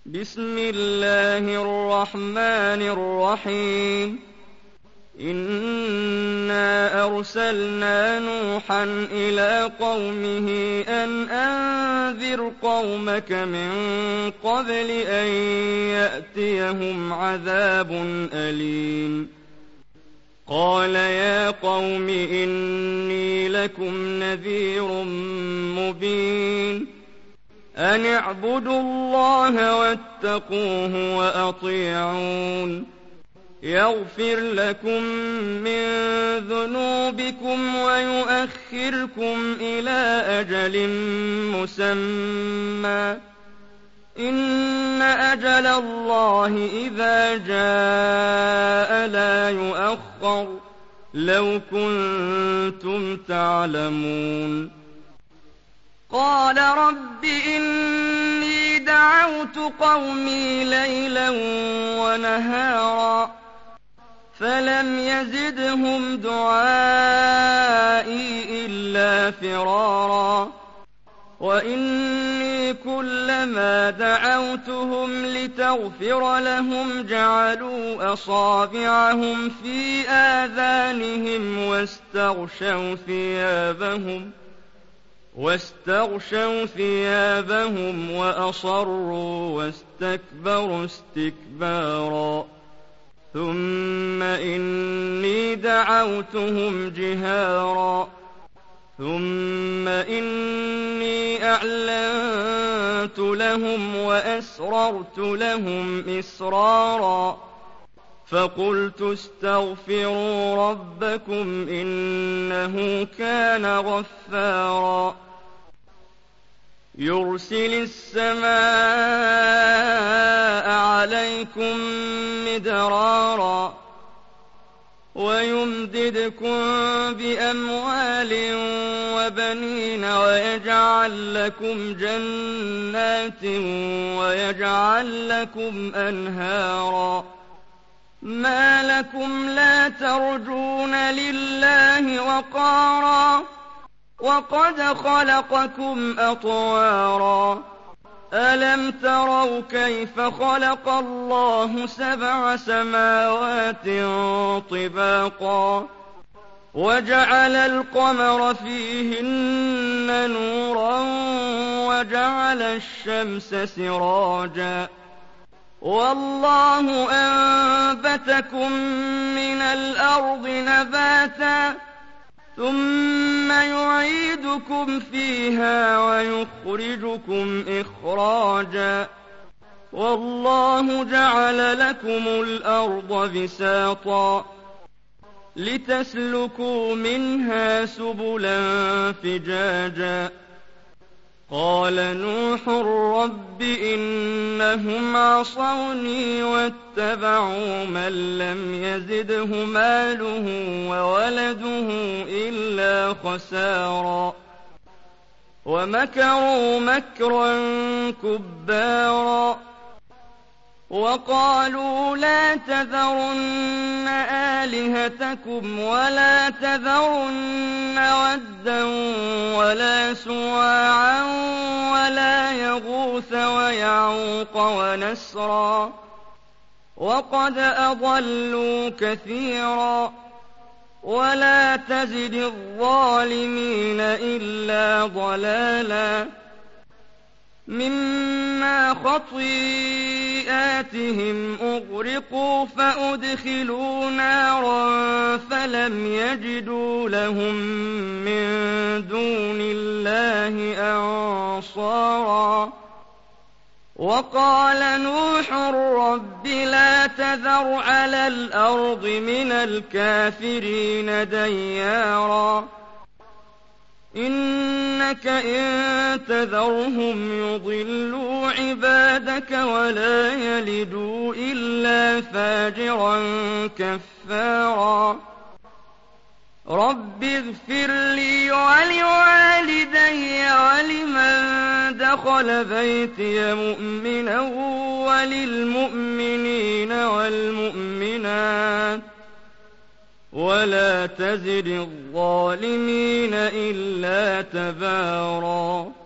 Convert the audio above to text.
بسم الله الرحمن الرحيم إنا أرسلنا نوحا إلى قومه أن أنذر قومك من قبل أن يأتيهم عذاب أليم قال يا قوم إني لكم نذير مبين أن اعبدوا الله واتقوه وأطيعون يغفر لكم من ذنوبكم ويؤخركم إلى أجل مسمى إن أجل الله إذا جاء لا يؤخر لو كنتم تعلمون قال رب إني دعوت قومي ليلا ونهارا فلم يزدهم دعائي إلا فرارا وإني كلما دعوتهم لتغفر لهم جعلوا أصابعهم في آذانهم واستغشوا ثيابهم وأصروا واستكبروا استكبارا ثم إني دعوتهم جهارا ثم إني أعلنت لهم وأسررت لهم إسرارا فقلت استغفروا ربكم إنه كان غفارا يرسل السماء عليكم مدرارا ويمددكم بأموال وبنين ويجعل لكم جنات ويجعل لكم أنهارا ما لكم لا ترجون لله وقارا وقد خلقكم أطوارا ألم تروا كيف خلق الله 7 سماوات طباقا وجعل القمر فيهن نورا وجعل الشمس سراجا والله أنبتكم من الأرض نباتا ثم يعيدكم فيها ويخرجكم إخراجا والله جعل لكم الأرض بساطا لتسلكوا منها سبلا فجاجا قال نوح رب إنهم عصوني واتبعوا من لم يزده ماله وولده إلا خسارا ومكروا مكرا كبارا وقالوا لا تذرن آلهتكم ولا تذرن ودا ولا سواعا ولا يغوث ويعوق ونسرا وقد أضلوا كثيرا ولا تزد الظالمين إلا ضلالا مما خطيئاتهم أغرقوا فأدخلوا نارا فلم يجدوا لهم من دون الله أنصارا وقال نوح رب لا تذر على الأرض من الكافرين ديارا إنك إن تذرهم يضلوا عبادك ولا يلدوا إلا فاجرا كفارا رب اغفر لي ولوالدي ولمن دخل بيتي مؤمنا وللمؤمنين والمؤمنات ولا تزد الظالمين إلا تبارا